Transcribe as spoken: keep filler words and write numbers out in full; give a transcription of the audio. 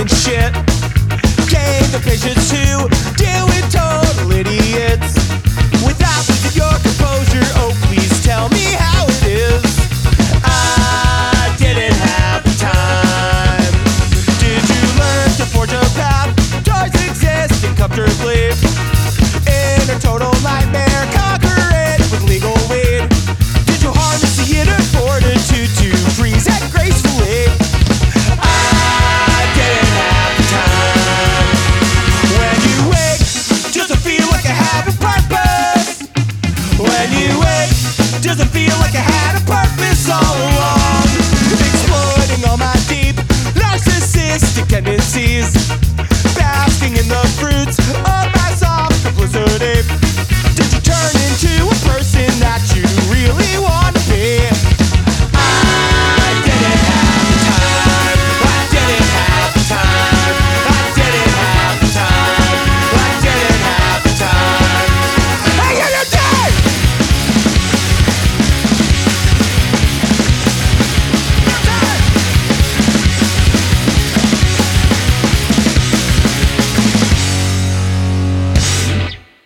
and shit. Gain the patience to deal with total idiots without losing your composure. Oh, please tell me how it is. I didn't have the time. Did you learn to forge a path towards existing comfortably in a total nightmare? Conquer it with legal weed. Did you harness the inner fortitude to freeze and gracefully? I didn't have the time. When you wake, does it feel like I have a purpose? When you wake, does it feel like I had a purpose all along? Exploiting all my deep narcissistic tendencies, basking in the fruits of my soft complicity. Did you turn into a person